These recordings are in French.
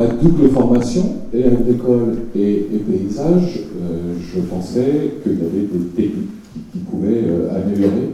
double formation, et agricole et paysage, je pensais qu'il y avait des techniques qui pouvaient améliorer,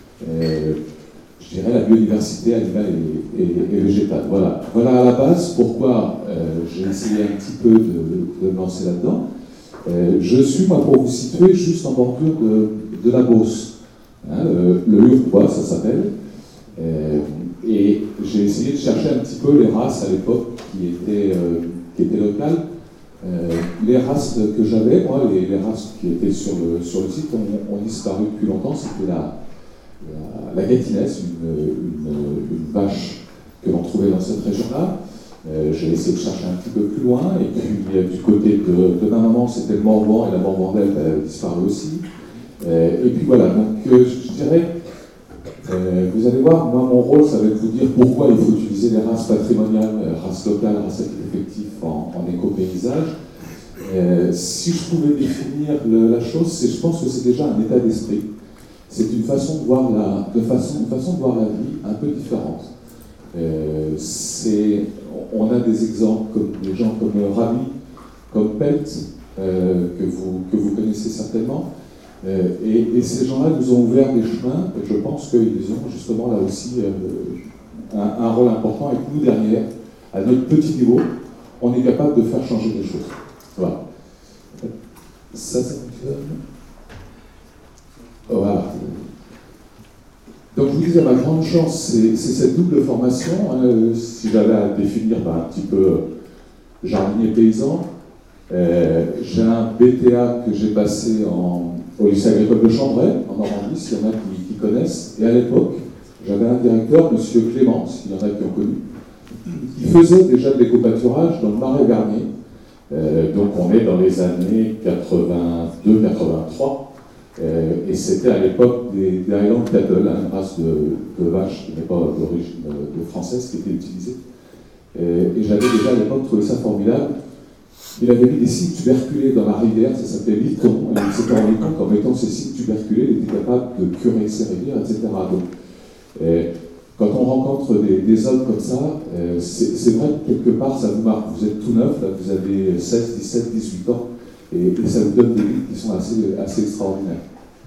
je dirais, la biodiversité animale et végétale. Voilà à la base pourquoi j'ai essayé un petit peu de me lancer là-dedans. Je suis, moi, pour vous situer, juste en bordure de la Beauce. Hein, le Hurpois, ça s'appelle. Et j'ai essayé de chercher un petit peu les races à l'époque qui étaient locales. Les races que j'avais, moi, les races qui étaient sur le site ont disparu depuis longtemps. C'était la gâtinesse, une vache que l'on trouvait dans cette région-là. J'ai essayé de chercher un petit peu plus loin, et puis du côté de ma maman, c'était le Morvan, et la Morvandelle a disparu aussi. Et puis voilà, donc je dirais, vous allez voir, moi mon rôle, ça va être de vous dire pourquoi il faut utiliser les races patrimoniales, races locales, races effectives en éco-paysage. Si je pouvais définir la chose, je pense que c'est déjà un état d'esprit. C'est une façon de voir la vie un peu différente. On a des exemples comme des gens comme Rami, comme Pelt, que vous connaissez certainement, et ces gens-là nous ont ouvert des chemins, et je pense qu'ils ont justement là aussi un rôle important, et que nous derrière, à notre petit niveau, on est capable de faire changer des choses. Voilà. Ça fonctionne. Voilà. Donc je vous disais, ma grande chance, c'est cette double formation. Si j'avais à définir un petit peu jardinier paysan, j'ai un BTA que j'ai passé au lycée agricole de Chambray, en Normandie, s'il y en a qui connaissent. Et à l'époque, j'avais un directeur, M. Clément, s'il y en a qui ont connu, qui faisait déjà de l'éco-pâturage dans le Marais Garnier. Donc on est dans les années 82-83. Et c'était à l'époque des Highland Cattle, une race de vaches qui n'est pas d'origine française, qui était utilisée. Et j'avais déjà à l'époque trouvé ça formidable. Il avait mis des signes tuberculés dans la rivière, ça s'appelait Liton, et il s'était rendu compte qu'en mettant ces signes tuberculés, il était capable de curer ses rivières, etc. Donc, quand on rencontre des hommes comme ça, c'est vrai que quelque part ça vous marque. Vous êtes tout neuf, là, vous avez 16, 17, 18 ans, et ça vous donne des vies qui sont assez extraordinaires.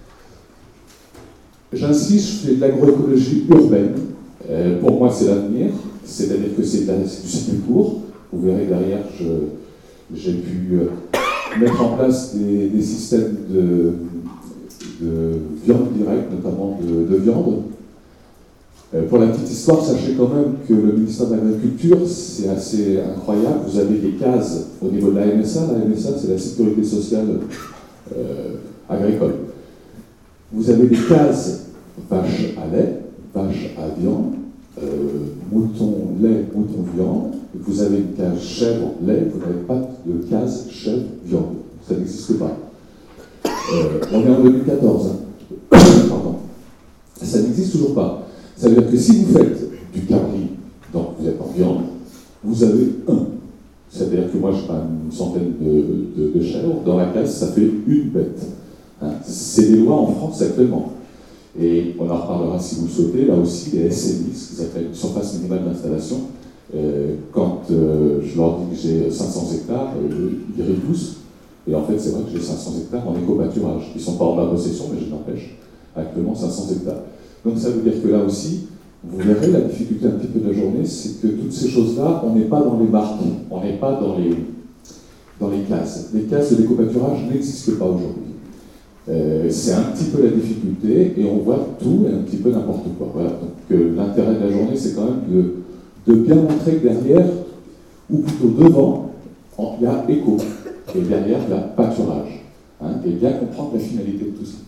J'insiste, je fais de l'agroécologie urbaine. Pour moi, c'est l'avenir, c'est-à-dire que c'est du circuit court. Vous verrez derrière, j'ai pu mettre en place des systèmes de viande directe, notamment de viande. Pour la petite histoire, sachez quand même que le ministère de l'Agriculture, c'est assez incroyable. Vous avez des cases au niveau de la MSA. La MSA, c'est la sécurité sociale agricole. Vous avez des cases vache à lait, vache à viande, mouton lait, mouton viande. Vous avez une case chèvre lait, vous n'avez pas de case chèvre viande. Ça n'existe pas. On est en 2014. Hein. Pardon. Ça n'existe toujours pas. Ça veut dire que si vous faites du cabri, donc vous êtes en viande, vous avez un. C'est-à-dire que moi, je prends une centaine de chèvres, dans la case, ça fait une bête. Hein. C'est des lois en France actuellement. Et on en reparlera si vous le souhaitez, là aussi, les SMI, ce qu'ils appellent une surface minimale d'installation, quand je leur dis que j'ai 500 hectares, ils rient tous. Et en fait, c'est vrai que j'ai 500 hectares en éco-pâturage. Ils ne sont pas en ma possession, mais je n'empêche actuellement 500 hectares. Donc ça veut dire que là aussi, vous verrez la difficulté un petit peu de la journée, c'est que toutes ces choses-là, on n'est pas dans les marques, on n'est pas dans les cases. Les cases de l'éco-pâturage n'existent pas aujourd'hui. C'est un petit peu la difficulté, et on voit tout et un petit peu n'importe quoi. Voilà. Donc l'intérêt de la journée, c'est quand même de bien montrer que derrière, ou plutôt devant, il y a éco, et derrière, il y a pâturage. Hein, et bien comprendre la finalité de tout ça.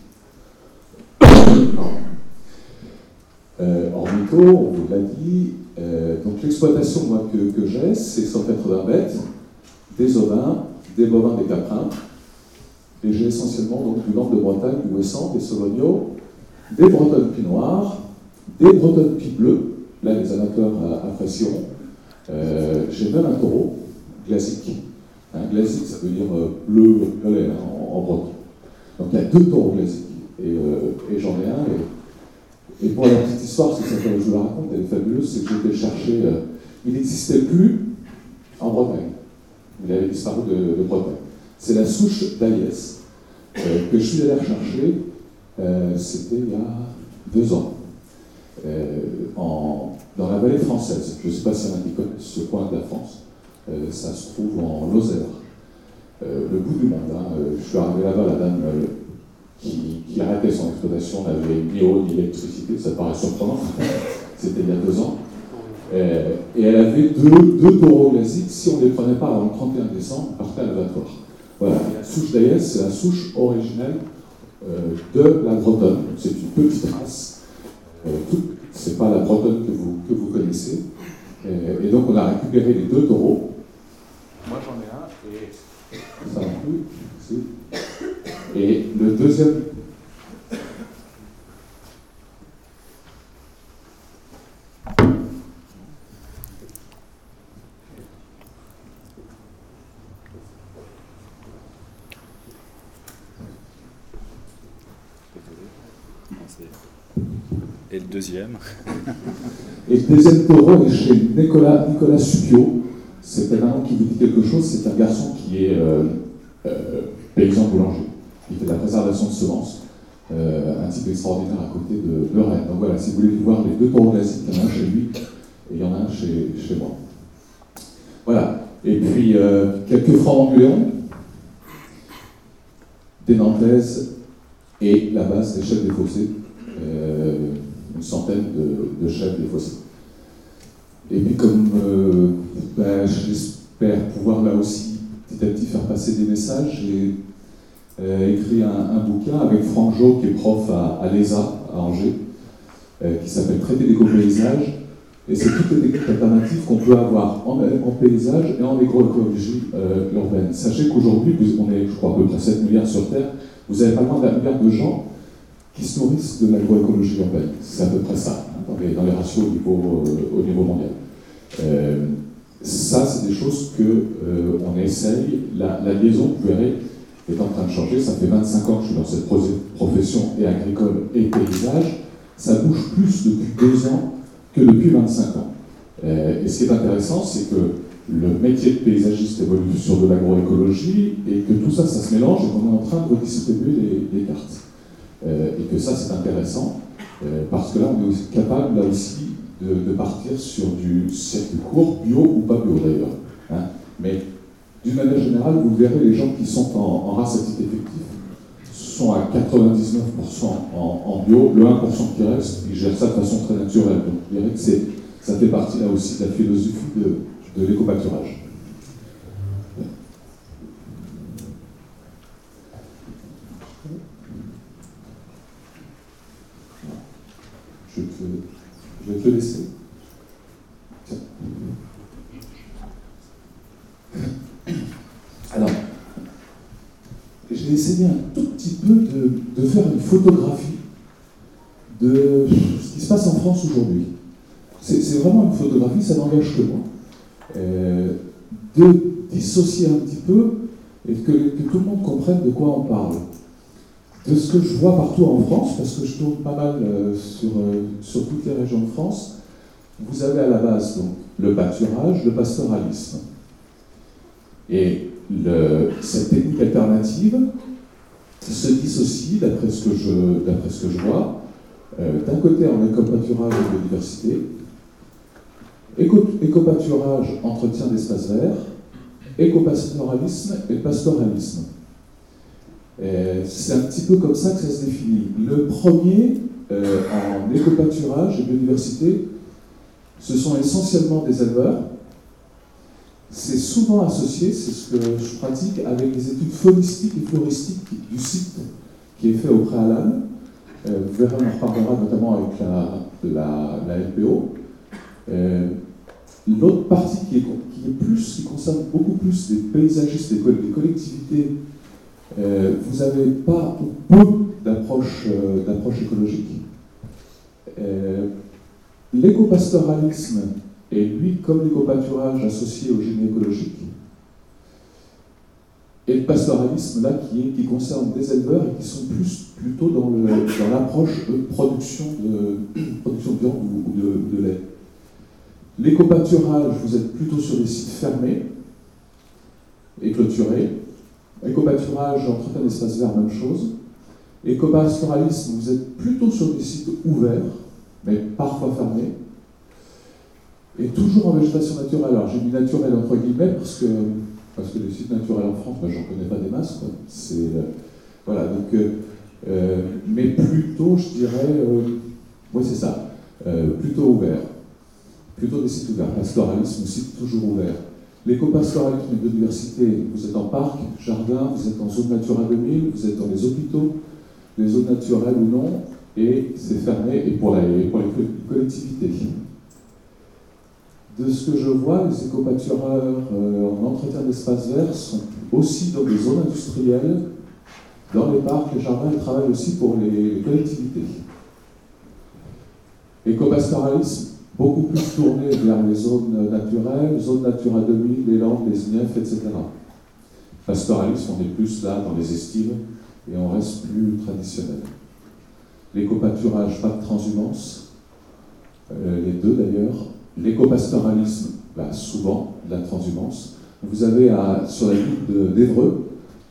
Ornitho, on vous l'a dit. Donc l'exploitation moi, que j'ai, c'est 180 bêtes, des ovins, des bovins, des caprins. Et j'ai essentiellement donc, du Nord de Bretagne, du Ouessant, des Solognos, des Bretonnes Pie Noir, des Bretonnes Pie Bleu. Là, les amateurs apprécieront. J'ai même un taureau, glasique. Glasique, ça veut dire bleu, violet en breton. Donc il y a 2 taureaux glasiques. Et j'en ai un. Et pour la petite histoire, c'est ça que je vous la raconte, elle est fabuleuse, c'est que j'ai été le chercher, il n'existait plus en Bretagne. disparu de Bretagne. C'est la souche d'Aïès que je suis allé rechercher, c'était il y a 2 ans, dans la vallée française. Je ne sais pas si y en a qui connaissent ce coin de la France. Ça se trouve en Lozère, le bout du monde. Hein. Je suis arrivé là-bas, la dame qui arrêtait son exploitation n'avait ni eau ni électricité, ça paraît surprenant. C'était il y a 2 ans. Et elle avait deux taureaux glasiques. Si on ne les prenait pas avant le 31 décembre, on partait à l'abattoir. Voilà. Et la souche d'Aïès, c'est la souche originelle de la Bretonne. C'est une petite race. C'est pas la Bretonne que vous connaissez. Et donc on a récupéré les 2 taureaux. Moi j'en ai un et ça non plus. Et le deuxième. Et le deuxième Et le deuxième taureau est chez Nicolas Suppiot. C'est un nom qui vous dit quelque chose. C'est un garçon qui est paysan boulanger. Il fait de la préservation de semences. Un type extraordinaire à côté de Rennes. Donc voilà, si vous voulez voir les 2 taureaux classiques, il y en a un chez lui et il y en a un chez moi. Voilà. Et puis quelques francs-maçons, des Nantaises et la base des chefs des fossés. Une centaine de chefs des fossés. Et puis comme j'espère pouvoir là aussi petit à petit faire passer des messages, j'ai écrit un bouquin avec Franck Jo, qui est prof à l'ESA, à Angers, qui s'appelle Traité d'éco-paysage. Et c'est toutes les techniques alternatives qu'on peut avoir en paysage et en agroécologie urbaine. Sachez qu'aujourd'hui, on est, je crois, à peu près 7 milliards sur Terre, vous avez pas loin d'1 milliard de gens qui se nourrissent de l'agroécologie urbaine. C'est à peu près ça, hein, dans les ratios au niveau mondial. Ça, c'est des choses qu'on essaye. La liaison, vous verrez, est en train de changer. Ça fait 25 ans que je suis dans cette profession et agricole et paysage. Ça bouge plus depuis 2 ans que depuis 25 ans. Et ce qui est intéressant, c'est que le métier de paysagiste évolue sur de l'agroécologie et que tout ça, ça se mélange et qu'on est en train de redistribuer les cartes. Et que ça, c'est intéressant, parce que là, on est capable, là aussi, de partir sur du circuit court, bio ou pas bio d'ailleurs. Hein. Mais d'une manière générale, vous verrez, les gens qui sont en race à titre effectif sont à 99% en bio, le 1% qui reste, ils gèrent ça de façon très naturelle. Donc, je dirais que ça fait partie là aussi de la philosophie de l'éco-pâturage. Je vais te laisser. Tiens. Alors, j'ai essayé un tout petit peu de faire une photographie de ce qui se passe en France aujourd'hui. C'est vraiment une photographie, ça n'engage que moi. De dissocier un petit peu et que tout le monde comprenne de quoi on parle. De ce que je vois partout en France, parce que je tourne pas mal sur toutes les régions de France, vous avez à la base donc, le pâturage, le pastoralisme. Et cette technique alternative se dissocie, d'après ce que je vois, d'un côté en éco-pâturage et biodiversité, éco-pâturage, entretien d'espaces verts, éco-pastoralisme et pastoralisme. C'est un petit peu comme ça que ça se définit. Le premier, en éco-pâturage et biodiversité, ce sont essentiellement des éleveurs. C'est souvent associé, c'est ce que je pratique, avec les études faunistiques et floristiques du site qui est fait au préalable. Vous verrez, on en reparlera notamment avec la LPO. L'autre partie qui concerne beaucoup plus les paysagistes, les collectivités, vous n'avez pas ou peu d'approche écologique. L'éco-pastoralisme est, lui, comme l'éco-pâturage, associé au génie écologique. Et le pastoralisme, là, qui concerne des éleveurs et qui sont plutôt dans l'approche de production de viande ou de lait. L'éco-pâturage, vous êtes plutôt sur des sites fermés. et clôturé. Éco-pâturage, entretien d'espaces verts, même chose. Éco-pastoralisme, vous êtes plutôt sur des sites ouverts, mais parfois fermés. Et toujours en végétation naturelle. Alors j'ai mis naturel entre guillemets parce que les sites naturels en France, j'en connais pas des masses. Quoi. Voilà, donc, mais plutôt, je dirais, oui c'est ça, plutôt ouvert. Plutôt des sites ouverts. Pastoralisme, site toujours ouvert. L'éco-pastoralisme et biodiversité, vous êtes en parc, jardin, vous êtes en zone naturelle 2000, vous êtes dans les hôpitaux, les zones naturelles ou non, et c'est fermé et pour les collectivités. De ce que je vois, les éco-pâtureurs en entretien d'espaces verts sont aussi dans des zones industrielles, dans les parcs, les jardins, ils travaillent aussi pour les collectivités. Éco-pastoralisme, beaucoup plus tourné vers les zones naturelles, zones Natura 2000, les Landes, les INEF, etc. Pastoralisme, on est plus là dans les estives et on reste plus traditionnel. L'éco-pâturage, pas de transhumance, les deux d'ailleurs. L'éco-pastoralisme, souvent de la transhumance. Vous avez sur la ville d'Évreux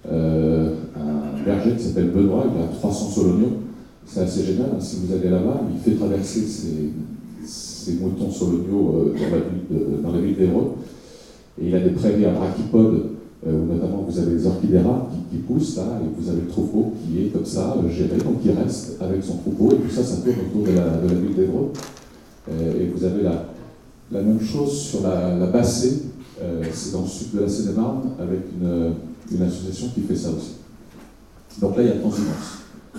un berger qui s'appelle Benoît, il a 300 solognos. C'est assez génial, hein, si vous allez là-bas, il fait traverser ces moutons solognos dans la ville d'Évreux. Et il a des prairies à brachypodes, où notamment vous avez les orchidéras qui poussent là, et vous avez le troupeau qui est comme ça, géré, donc il reste avec son troupeau, et tout ça, ça tourne autour de la ville d'Évreux. Et vous avez la même chose sur la Bassée, c'est dans le sud de la Seine-et-Marne, avec une association qui fait ça aussi. Donc là, il y a transhumance.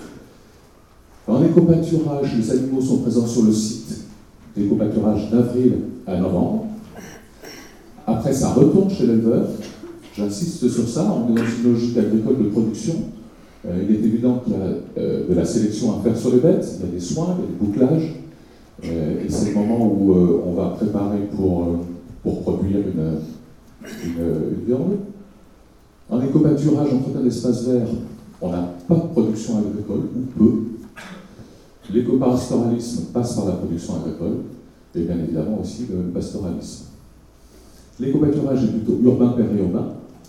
En éco-pâturage, les animaux sont présents sur le site d'éco-pâturage d'avril à novembre. Après, ça retourne chez l'éleveur. J'insiste sur ça, on est dans une logique agricole de production. Il est évident qu'il y a de la sélection à faire sur les bêtes, il y a des soins, il y a des bouclages. Et c'est le moment où on va préparer pour produire une viande. En éco-pâturage, entretien d'espaces verts, on n'a pas de production agricole, ou peu. L'éco-pastoralisme passe par la production agricole, et bien évidemment aussi le pastoralisme. L'éco-pâturage est plutôt urbain, périurbain,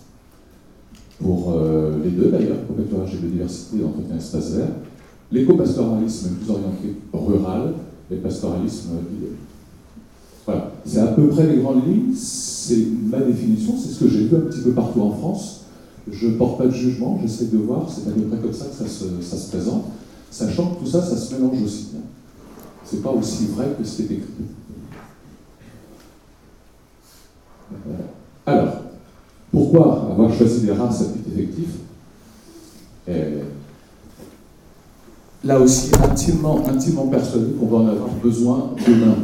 pour les deux d'ailleurs, éco-pâturage et biodiversité, entretien d'espaces verts. L'éco-pastoralisme est plus orienté rural, et pastoralisme idée. Voilà, c'est à peu près les grandes lignes, c'est ma définition, c'est ce que j'ai vu un petit peu partout en France. Je ne porte pas de jugement, j'essaie de voir, c'est à peu près comme ça que ça se présente, sachant que tout ça, ça se mélange aussi. C'est pas aussi vrai que ce qui est écrit. Alors, pourquoi avoir choisi des races à but effectif? Là aussi, intimement persuadé qu'on va en avoir besoin demain.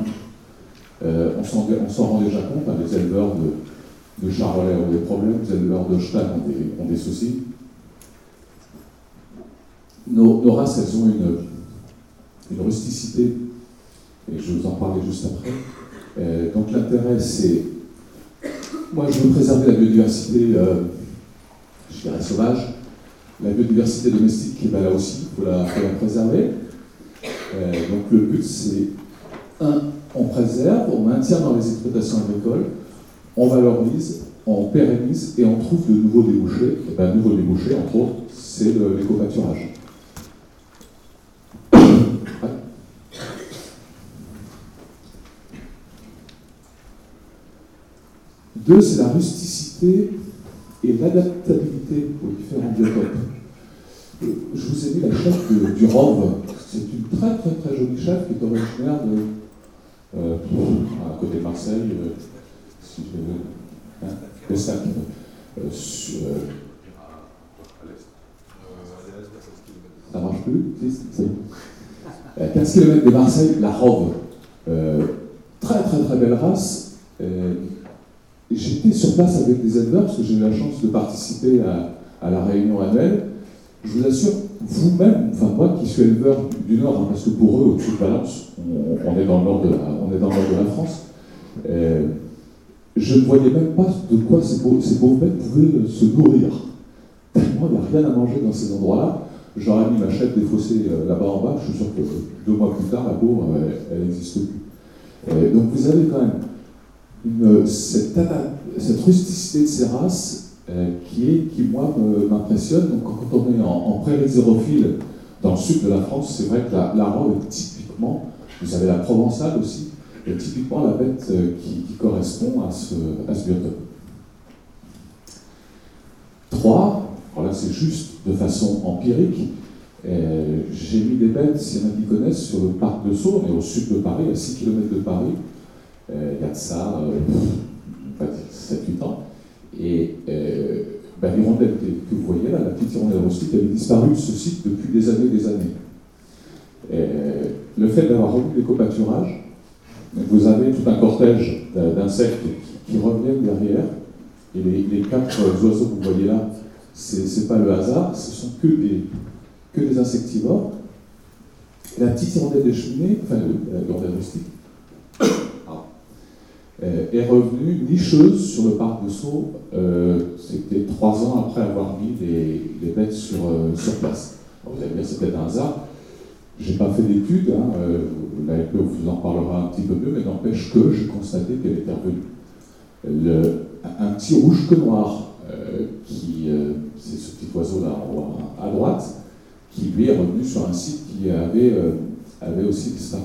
On s'en rend déjà compte, hein, les éleveurs de charolais ont des problèmes, les éleveurs de cheval ont des soucis. Nos races, elles ont une rusticité, et je vais vous en parler juste après. Donc l'intérêt, c'est... Moi, je veux préserver la biodiversité, je dirais sauvage. La biodiversité domestique, là aussi, il faut la préserver. Donc le but, c'est, on préserve, on maintient dans les exploitations agricoles, on valorise, on pérennise et on trouve de nouveaux débouchés. Et bien, nouveau débouché, entre autres, c'est l'éco-pâturage. Ouais. Deux, c'est la rusticité et l'adaptabilité aux différents biotopes. Je vous ai mis la chèvre du Rove. C'est une très très très jolie chèvre qui est originaire à côté de Marseille, si je veux, le Sac. Ça marche plus? Si, à 15 km de Marseille, la Rove. Très très très belle race. J'étais sur place avec des éleveurs parce que j'ai eu la chance de participer à la réunion annuelle. Je vous assure, vous-même, enfin moi qui suis éleveur du Nord, hein, parce que pour eux, au-dessus de Valence, on est dans le nord de la France, je ne voyais même pas de quoi ces pauvres bêtes pouvaient se nourrir. Tellement il n'y a rien à manger dans ces endroits-là. J'aurais mis ma chèvre défaussée là-bas en bas, je suis sûr que 2 mois plus tard, la pauvre, elle n'existe plus. Donc vous avez quand même cette rusticité de ces races, qui moi, m'impressionne. Donc, quand on est en prairie xérophile dans le sud de la France, c'est vrai que la robe est typiquement, vous avez la provençale aussi, est typiquement la bête qui correspond à ce biotope. 3, alors là c'est juste de façon empirique, j'ai mis des bêtes, s'il y en a qui connaissent, sur le parc de Sceaux, on est au sud de Paris, à 6 km de Paris, il y a de ça 7-8 ans, et l'hirondelle que vous voyez là, la petite hirondelle rustique, elle est disparue de ce site depuis des années et des années. Le fait d'avoir remis l'éco-pâturage, vous avez tout un cortège d'insectes qui reviennent derrière, et les 4 oiseaux que vous voyez là, c'est pas le hasard, ce sont que des insectivores. La petite hirondelle des cheminées, enfin la hirondelle rustique, est revenue nicheuse sur le parc de Sceaux, c'était 3 ans après avoir mis les bêtes sur place. Alors vous allez me dire, c'est peut-être un hasard. J'ai pas fait d'études, l'AFP vous en parlera un petit peu mieux, mais n'empêche que j'ai constaté qu'elle était revenue. Un petit rouge que noir, c'est ce petit oiseau là en haut à droite, qui lui est revenu sur un site qui avait aussi disparu.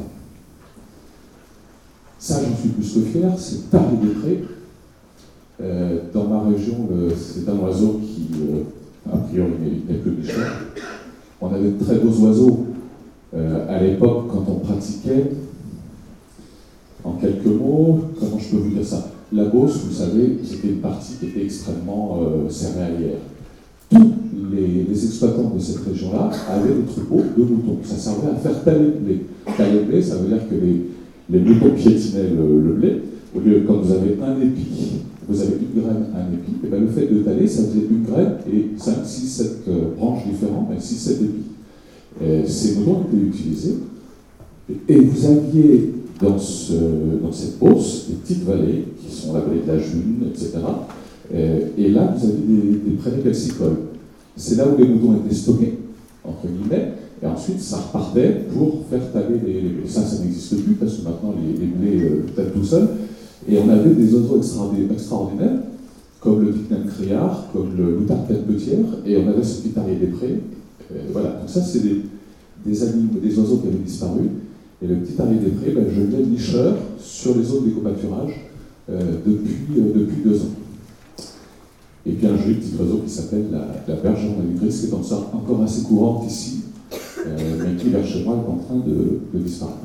Ça, j'en suis plus que fier, c'est Tarier-des-Prés. Dans ma région, c'est un oiseau qui, a priori, n'est plus méchant. On avait de très beaux oiseaux à l'époque quand on pratiquait. En quelques mots, comment je peux vous dire ça? La Beauce, vous savez, c'était une partie qui était extrêmement céréalière. Tous les exploitants de cette région-là avaient des troupeaux de moutons. Ça servait à faire tailler le blé. Tailler le blé, ça veut dire que les moutons piétinaient le blé. Au lieu, quand vous avez un épi, vous avez une graine, un épi, et bien le fait de tailler, ça faisait une graine et 5, 6, 7 branches différentes, mais 6, 7 épis. Ces moutons étaient utilisés. Et vous aviez dans cette Beauce des petites vallées, qui sont la vallée de la June, etc. Et là, vous avez des prairies calcicoles. C'est là où les moutons étaient stockés, entre guillemets, et ensuite ça repartait pour faire tailler les blés. Ça n'existe plus, parce que maintenant les blés taillent tout seuls. Et on avait des oiseaux extraordinaires, comme le Picnem criard, comme le loutard petière, et on avait ce petit Tarier-des-Prés. Voilà, donc ça c'est des oiseaux qui avaient disparu. Et le petit Tarier-des-Prés, je l'ai nicheur sur les zones d'éco-pâturage depuis 2 ans. Et puis un joli petit oiseau qui s'appelle la bergeron nigris, qui est encore assez courante ici, mais qui vers chez moi est en train de disparaître.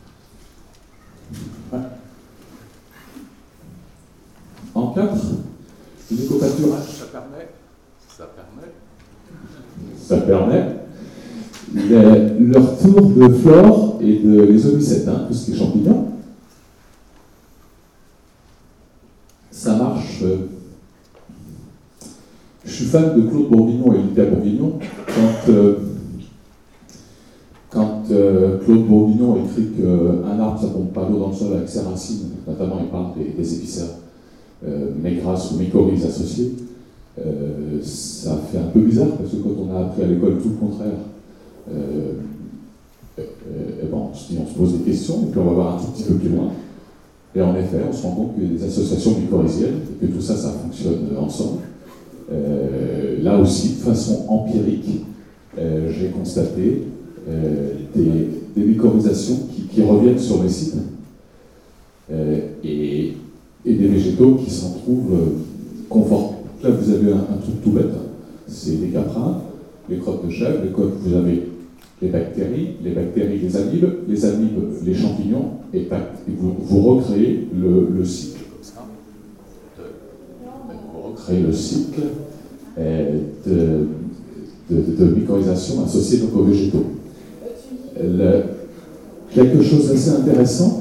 Ouais. En 4, l'éco-pâturage, ça permet leur tour de flore et de les omycètes, tout ce qui est champignons. Ça marche. Je suis fan de Claude Bourguignon et Lydia Bourguignon. Quand Claude Bourguignon écrit qu'un arbre, ça ne pompe pas l'eau dans le sol avec ses racines, notamment il parle des épicéas, mégras ou mycorhizes associés, ça fait un peu bizarre parce que quand on a appris à l'école tout le contraire, on se pose des questions et puis on va voir un tout petit peu plus loin. Et en effet, on se rend compte qu'il y a des associations mycorhiziennes et que tout ça fonctionne ensemble. Là aussi, de façon empirique, j'ai constaté des mycorhizations qui reviennent sur les sites et des végétaux qui s'en trouvent confortables. Là, vous avez un truc tout bête. C'est les caprins, les crottes de chèvre, vous avez les bactéries, les amibes, les champignons, et vous recréez le cycle comme ça. Vous recréez le cycle de mycorhisation associée donc aux végétaux. Quelque chose d'assez intéressant,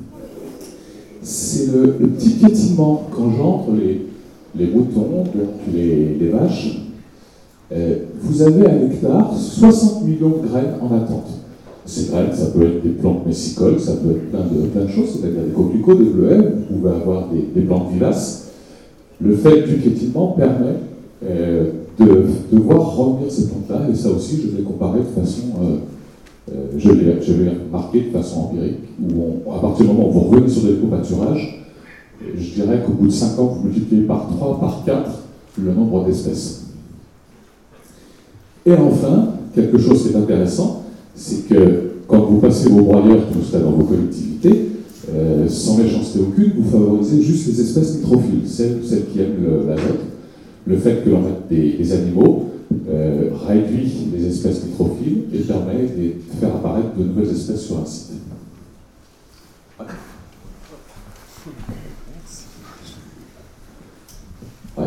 c'est le petit piétinement qu'engendrent les moutons, donc les vaches. Vous avez à l'hectare 60 millions de graines en attente. Ces graines, ça peut être des plantes messicoles, ça peut être plein de choses, c'est-à-dire des coquelicots, des bleuets, vous pouvez avoir des plantes vivaces. Le fait du piétinement permet de voir revenir ces plantes-là, et ça aussi, je l'ai comparé de façon, je l'ai remarqué de façon empirique, où à partir du moment où vous revenez sur des l'éco-pâturage, je dirais qu'au bout de 5 ans, vous multipliez par 3, par 4, le nombre d'espèces. Et enfin, quelque chose qui est intéressant, c'est que quand vous passez vos broyeurs tout ça dans vos collectivités, sans méchanceté aucune, vous favorisez juste les espèces nitrophiles, celles qui aiment l'azote. Le fait que l'on mette des animaux réduit les espèces nitrophiles et permet de faire apparaître de nouvelles espèces sur un site. Ouais.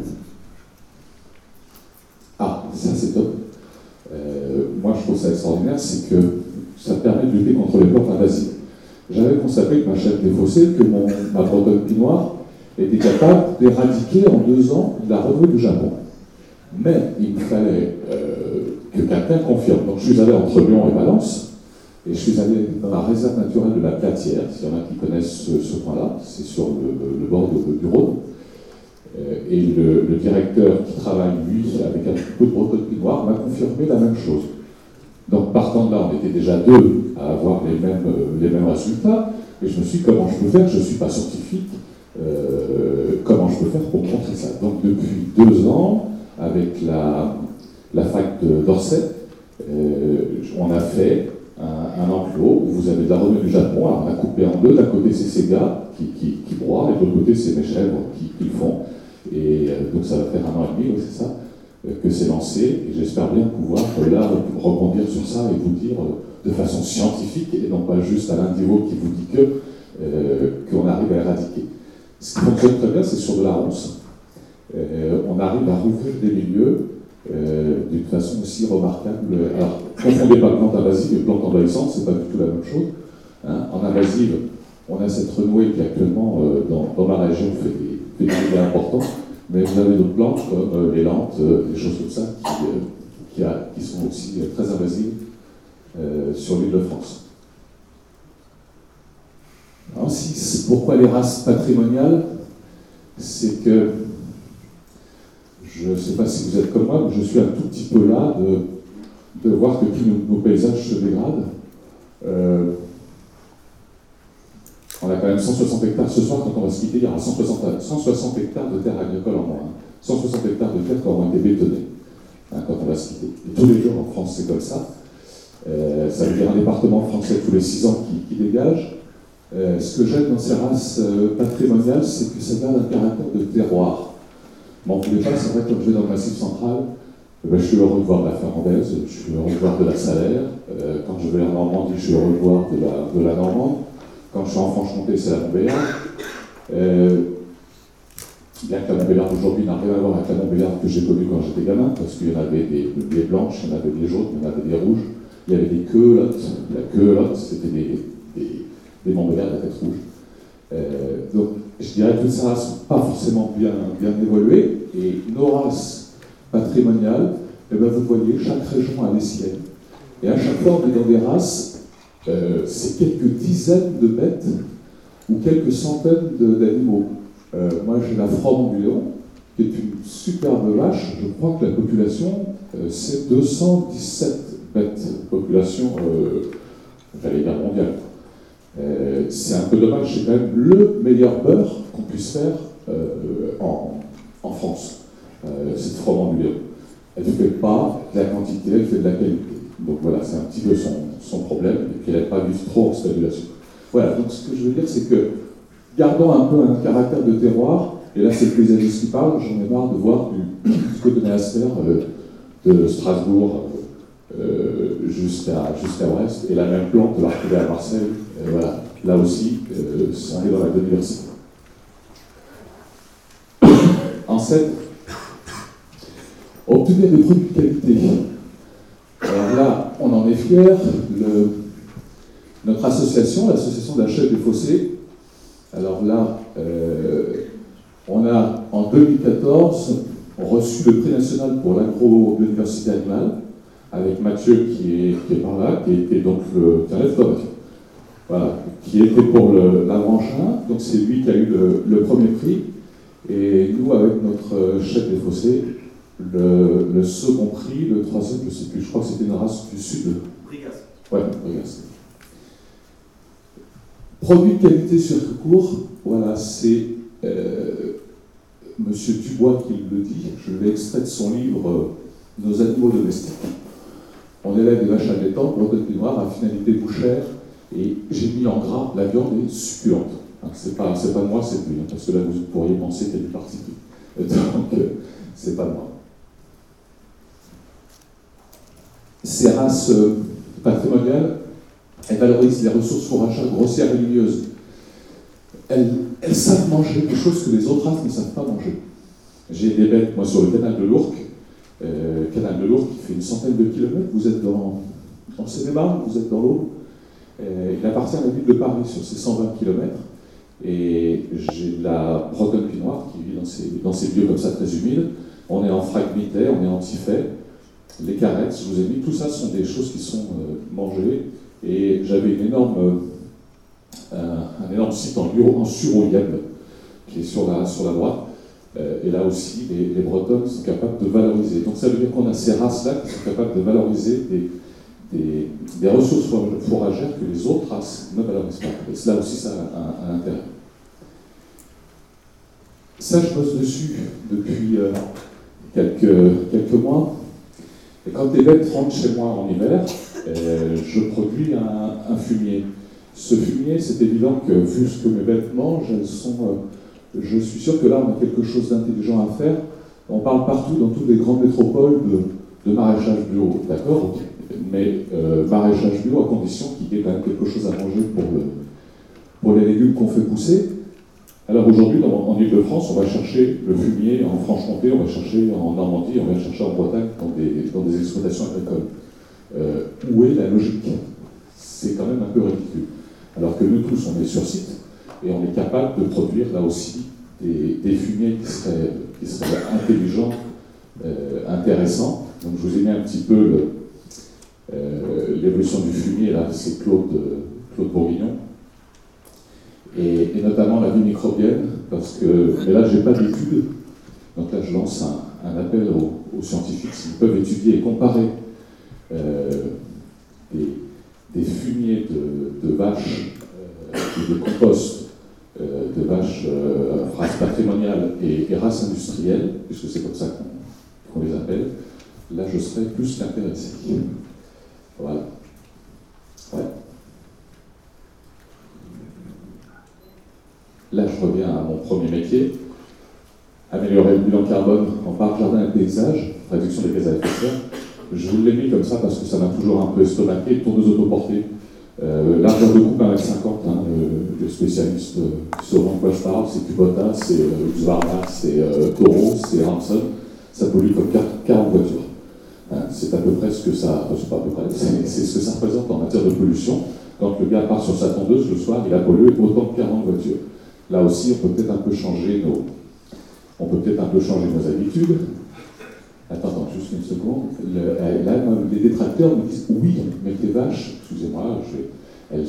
Ah, ça c'est top. Moi je trouve ça extraordinaire, c'est que ça permet de lutter contre les plantes invasives. J'avais constaté avec ma chef des fossés que ma bretonne pinoire était capable d'éradiquer en 2 ans la revue du Japon. Mais il me fallait que quelqu'un confirme. Donc je suis allé entre Lyon et Valence, et je suis allé dans la réserve naturelle de la Platière, s'il y en a qui connaissent ce coin-là, c'est sur le bord du Rhône. Et le directeur qui travaille, lui, avec un petit peu de bretonne pinoire, m'a confirmé la même chose. Donc partant de là, on était déjà 2 à avoir les mêmes résultats, et je me suis dit, comment je peux faire? Je ne suis pas scientifique, comment je peux faire pour montrer ça? Donc depuis 2 ans, avec la fac d'Orsay, on a fait un enclos où vous avez de la revue du Japon. Alors on a coupé en 2, d'un côté c'est ces gars qui broient, et de l'autre côté c'est mes chèvres qui le font. Et donc ça va faire 1 an et demi, oui, c'est ça, que c'est lancé, et j'espère bien pouvoir là rebondir sur ça et vous dire de façon scientifique, et non pas juste Alain Divot qui vous dit qu'on arrive à éradiquer. Ce qui fonctionne très bien, c'est sur de la ronce. On arrive à rouvrir des milieux d'une façon aussi remarquable. Alors, confondez pas plante invasive et plante envahissante, c'est pas du tout la même chose. Hein. En invasive, on a cette renouée qui actuellement, dans ma région, fait des dégâts importants, mais vous avez d'autres plantes comme les lentes, des choses comme ça, qui sont aussi très invasives sur l'île de France. Ensuite, pourquoi les races patrimoniales? C'est que, je ne sais pas si vous êtes comme moi, mais je suis un tout petit peu là de voir que tous nos paysages se dégradent. On a quand même 160 hectares ce soir, quand on va se quitter, il y aura 160 hectares de terres agricoles en moins. 160 hectares de terres qui auront été bétonnées quand on va se quitter. Et tous les jours en France, c'est comme ça. Ça veut dire un département français tous les 6 ans qui dégage. Ce que j'aime dans ces races patrimoniales, c'est que ça garde un caractère de terroir. M'en voulez pas, c'est vrai que quand je vais dans le Massif central, je suis heureux de voir de la Ferrandaise, je suis heureux de voir de la Salaire. Quand je vais en Normandie, je suis heureux de voir de la Normande. Quand je suis en Franche-Comté, c'est la Montbéliarde. Bien que la Montbéliarde aujourd'hui n'a rien à voir avec la Montbéliarde que j'ai connue quand j'étais gamin, parce qu'il y en avait des blanches, il y en avait des jaunes, il y en avait des rouges, il y avait des queulottes. La queulotte, c'était des Montbéliardes à tête rouge. Donc, je dirais que toutes ces races sont pas forcément bien évoluées, et nos races patrimoniales, vous voyez, chaque région a les siennes. Et à chaque fois, on est dans des races, c'est quelques dizaines de bêtes ou quelques centaines d'animaux. Moi, j'ai la Froment du Léon, qui est une superbe vache. Je crois que la population, c'est 217 bêtes. Population, j'allais dire mondiale. C'est un peu dommage, c'est quand même le meilleur beurre qu'on puisse faire en France. Cette Froment du Léon. Elle ne fait pas de la quantité, elle fait de la qualité. Donc voilà, c'est un petit peu son problème, et puis elle n'aime pas vivre trop en stabulation. Voilà, donc ce que je veux dire, c'est que gardons un peu un caractère de terroir, et là c'est le paysagiste qui parle, j'en ai marre de voir du côté de Monastère, de Strasbourg jusqu'à Brest, et la même plante de la retrouver à Marseille. Voilà, là aussi, ça arrive dans la biodiversité. Ensuite, obtenir des produits de qualité. Alors là, on en est fiers. Notre association, l'association d'achat des fossés, alors là, on a en 2014 reçu le prix national pour l'agrobiodiversité animale, avec Mathieu qui est par là, qui était donc voilà, qui était pour la branche 1, donc c'est lui qui a eu le premier prix, et nous, avec notre chef des fossés, le second prix, le troisième, je ne sais plus, je crois que c'était une race du sud. Brigas. Ouais, Brigas. Produit de qualité circuit court, voilà, c'est Monsieur Dubois qui le dit, je l'ai extrait de son livre Nos animaux domestiques. On élève des vaches allaitantes, bretonnes et noires à finalité bouchère, et j'ai mis en gras, la viande est succulente. Hein, c'est pas moi, c'est lui, hein, parce que là vous pourriez penser qu'elle est partie. Donc, c'est pas moi. Ces races patrimoniales, elles valorisent les ressources fourragères grossières et lumineuses. Elles savent manger des choses que les autres races ne savent pas manger. J'ai des bêtes, moi, sur le canal de l'Ourcq, qui fait une centaine de kilomètres. Vous êtes en Seine-et-Marne, vous êtes dans l'Aube. Il appartient à la ville de Paris sur ces 120 kilomètres. Et j'ai de la bretonne pinoire qui vit dans ces lieux comme ça très humides. On est en fragmité, on est en tifet. Les carettes, je vous ai mis, tout ça sont des choses qui sont mangées. Et j'avais un énorme site en Suroyeb, qui est sur la droite. Et là aussi, les Bretonnes sont capables de valoriser. Donc ça veut dire qu'on a ces races-là qui sont capables de valoriser des ressources fourragères que les autres races ne valorisent pas. Et là aussi, ça a un intérêt. Ça, je bosse dessus depuis quelques mois. Et quand les bêtes rentrent chez moi en hiver, je produis un fumier. Ce fumier, c'est évident que, vu ce que mes bêtes mangent, je suis sûr que là, on a quelque chose d'intelligent à faire. On parle partout, dans toutes les grandes métropoles, de maraîchage bio, d'accord? Mais maraîchage bio à condition qu'il y ait quand même quelque chose à manger pour les légumes qu'on fait pousser. Alors aujourd'hui, en Ile-de-France, on va chercher le fumier en Franche-Comté, on va chercher en Normandie, on va chercher en Bretagne dans des exploitations agricoles. Où est la logique? C'est quand même un peu ridicule. Alors que nous tous, on est sur site et on est capable de produire là aussi des fumiers qui seraient intelligents, intéressants. Donc je vous ai mis un petit peu l'évolution du fumier, là, c'est Claude Bourguignon. Et notamment la vie microbienne, parce que, mais là, je n'ai pas d'études, donc là, je lance un appel aux scientifiques s'ils peuvent étudier et comparer des fumiers de vaches et de compost de vaches races patrimoniales et races industrielles, puisque c'est comme ça qu'on les appelle. Là, je serais plus qu'intéressé. Voilà. Ouais. Là, je reviens à mon premier métier, améliorer le bilan carbone en parc, jardin et paysage, réduction des gaz à effet de serre. Je vous l'ai mis comme ça parce que ça m'a toujours un peu estomaqué. Tourneuse autoportée, largeur de coupe 1,50 m, le spécialiste sauront de quoi je parle, c'est Kubota, c'est Husqvarna, c'est Toro, c'est Hanson. Ça pollue comme 40 voitures. C'est à peu près ce que ça, c'est pas à peu près, c'est ce que ça représente en matière de pollution. Quand le gars part sur sa tondeuse le soir, il a pollué autant que 40 voitures. Là aussi, on peut peut-être un peu changer nos habitudes. Attends, juste une seconde. Là, les détracteurs me disent oui, mais tes vaches, excusez-moi, elles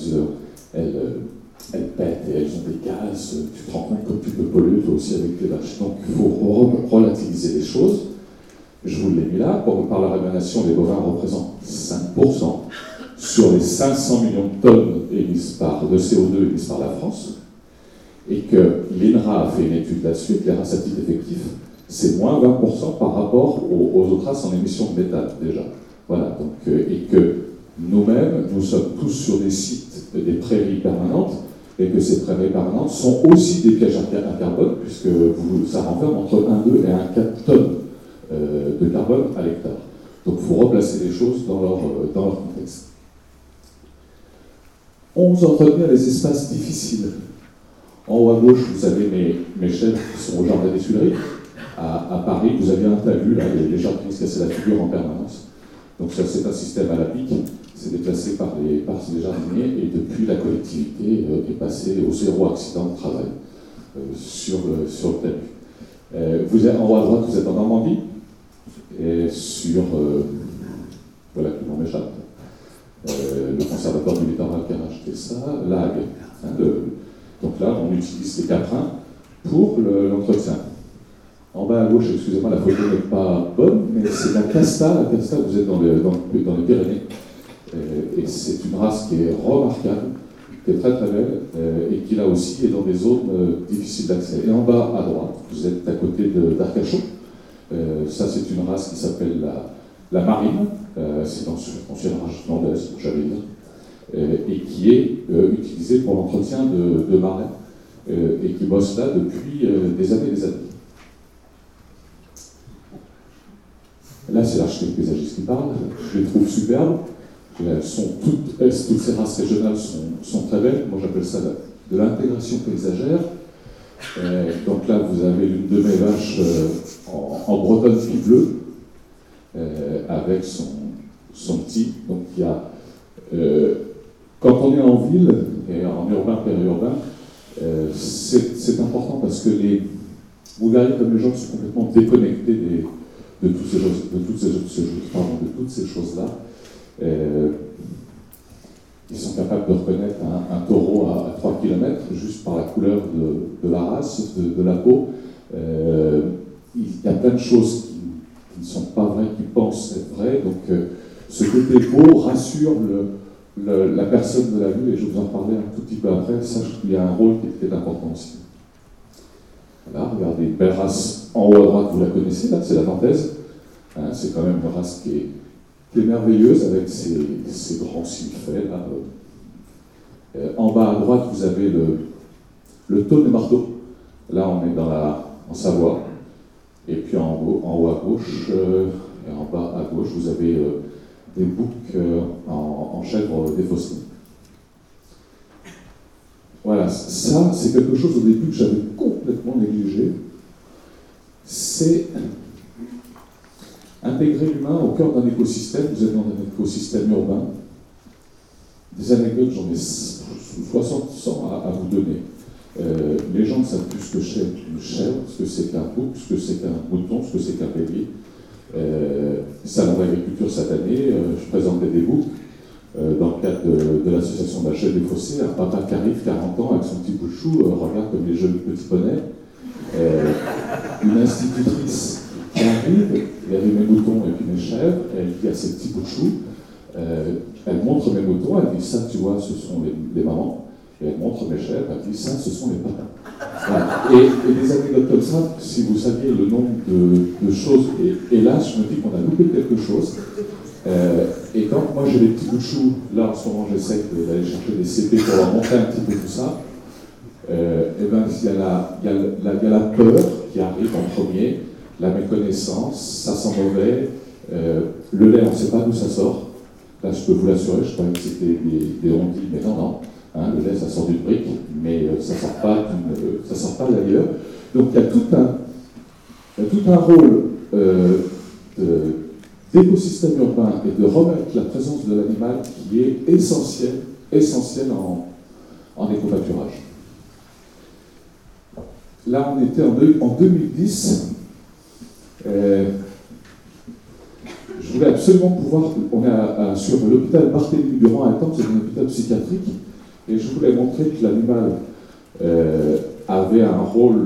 pètent et elles ont des gaz. Tu te rends compte que tu peux polluer toi aussi avec tes vaches. Donc, il faut relativiser les choses. Je vous l'ai mis là. Par la rémunération, les bovins représentent 5% sur les 500 millions de tonnes de CO2 émises par la France. Et que l'INRA a fait une étude là-dessus, que les races à titre effectif, c'est moins 20% par rapport aux autres races en émissions de méthane, déjà. Voilà, donc, et que nous-mêmes, nous sommes tous sur des sites, des prairies permanentes, et que ces prairies permanentes sont aussi des pièges à carbone, puisque ça renferme entre 1,2 et 1,4 tonnes de carbone à l'hectare. Donc il faut replacer les choses dans leur contexte. 11, entretenir les espaces difficiles. En haut à gauche, vous avez mes chefs qui sont au jardin des Tuileries. À Paris, vous avez un talus, là, les jardiniers se cassaient la figure en permanence. Donc ça, c'est un système à la pique, c'est déplacé par les jardiniers, et depuis, la collectivité est passée au zéro accident de travail sur le talus. Vous êtes en haut à droite, vous êtes en Normandie, et sur, voilà qui m'en m'échappe, le conservatoire du littoral qui a racheté ça, l'AG. Donc là, on utilise les caprins pour l'entretien. En bas à gauche, excusez-moi, la photo n'est pas bonne, mais c'est la Casta. La Casta, vous êtes dans les Pyrénées. Et c'est une race qui est remarquable, qui est très très belle, et qui là aussi est dans des zones difficiles d'accès. Et en bas à droite, vous êtes à côté d'Arcachon. Ça, c'est une race qui s'appelle la marine, c'est dans une race landaise, j'allais dire, et qui est utilisée pour l'entretien de marais, et qui bosse là depuis des années et des années. Là, c'est l'architecte paysagiste qui parle, je les trouve superbes. Elles sont toutes ces races régionales sont très belles. Moi, j'appelle ça de l'intégration paysagère. Donc là, vous avez l'une de mes vaches en bretonne fille bleue, avec son petit. Donc il y a, quand on est en ville, et en urbain, périurbain, c'est important parce que vous verrez comme les gens sont complètement déconnectés de toutes ces choses-là. Ils sont capables de reconnaître un taureau à 3 km juste par la couleur de la race, de la peau. Il y a plein de choses qui ne sont pas vraies, qui pensent être vraies. Donc ce côté beau rassure la personne de la vue, et je vais vous en parler un tout petit peu après. Ça, il y a un rôle qui est important aussi. Voilà, regardez, une belle race en haut à droite, vous la connaissez, là, c'est la nantaise. Hein, c'est quand même une race qui est merveilleuse avec ses grands cils faits. Là. En bas à droite, vous avez le Tône et Marteau. Là, on est en Savoie. Et puis en haut à gauche, et en bas à gauche, vous avez des boucs en chèvre défaussée. Voilà, ça, c'est quelque chose au début que j'avais complètement négligé. C'est intégrer l'humain au cœur d'un écosystème. Vous êtes dans un écosystème urbain. Des anecdotes, j'en ai 60 à vous donner. Les gens ne savent plus ce que c'est une chèvre, ce que c'est qu'un bouc, ce que c'est qu'un mouton, ce que c'est qu'un bélier. Salon d'agriculture cette année, je présentais des boucs dans le cadre de l'association d'achat des fossés. Un papa qui arrive, 40 ans, avec son petit bout de chou, regarde comme les jeunes petits poneys. Une institutrice qui arrive, il y avait mes moutons et puis mes chèvres, elle dit à ses petits bouts de chou, elle montre mes moutons, elle dit ça, tu vois, ce sont les mamans. Et elle montre mes chèvres, elle dit ça, ce sont les papas. Voilà. Et des anecdotes comme ça, si vous saviez le nombre de choses, et là, je me dis qu'on a loupé quelque chose. Et quand moi j'ai des petits bouts de chou, là en ce moment j'essaie d'aller chercher des CP pour leur montrer un petit peu tout ça, et ben il y a la peur qui arrive en premier, la méconnaissance, ça sent mauvais, le lait on ne sait pas d'où ça sort, là je peux vous l'assurer, je croyais que c'était des rondis, mais non. Hein, le lait, ça sort d'une brique, mais ça ne sort pas d'ailleurs. Donc il y a tout un rôle d'écosystème urbain et de remettre la présence de l'animal qui est essentiel en éco-pâturage. Là, on était en 2010. Je voulais absolument pouvoir... On est sur l'hôpital Barthélemy-Durand à Étampes, c'est un hôpital psychiatrique. Et je voulais montrer que l'animal avait un rôle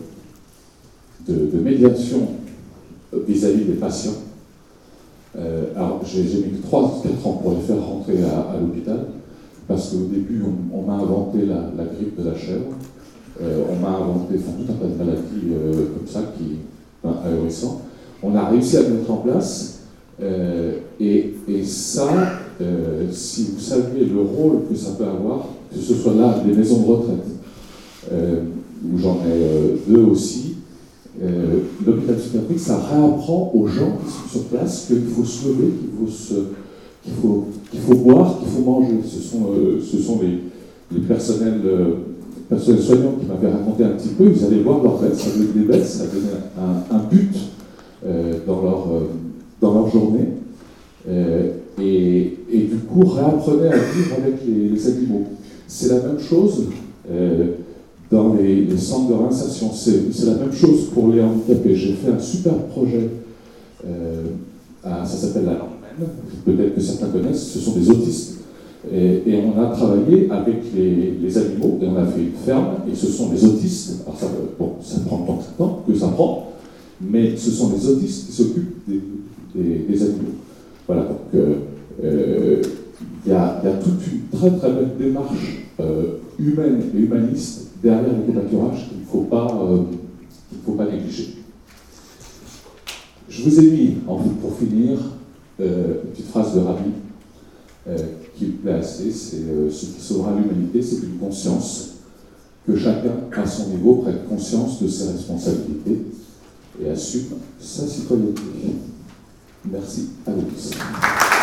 de médiation vis-à-vis des patients. Alors, j'ai mis 3-4 ans pour les faire rentrer à l'hôpital, parce qu'au début, on m'a inventé la grippe de la chèvre, on m'a inventé tout un tas de maladies comme ça, ahurissants. On a réussi à le mettre en place, et ça... si vous saviez le rôle que ça peut avoir, que ce soit là des maisons de retraite, où j'en ai 2 aussi, l'hôpital psychiatrique, ça réapprend aux gens qui sont sur place qu'il faut se lever, qu'il faut boire, qu'il faut manger. Ce sont les personnels soignants qui m'avaient raconté un petit peu, ils allaient voir leurs bêtes, ça donnait des bêtes, ça donnait un but dans leur journée. Et du coup, réapprenez à vivre avec les animaux. C'est la même chose dans les centres de réinsertion. C'est la même chose pour les handicapés. J'ai fait un super projet, ça s'appelle la Langue, peut-être que certains connaissent, ce sont des autistes. Et on a travaillé avec les animaux, et on a fait une ferme, et ce sont des autistes. Alors ça prend tant de temps que ça prend, mais ce sont des autistes qui s'occupent des animaux. Voilà, donc il y a toute une très très belle démarche humaine et humaniste derrière le covoiturage qu'il ne faut pas négliger. Je vous ai mis, pour finir, une petite phrase de Rabbi qui me plaît assez, c'est ce qui sauvera l'humanité, c'est une conscience, que chacun, à son niveau, prenne conscience de ses responsabilités et assume sa citoyenneté. Merci à vous tous.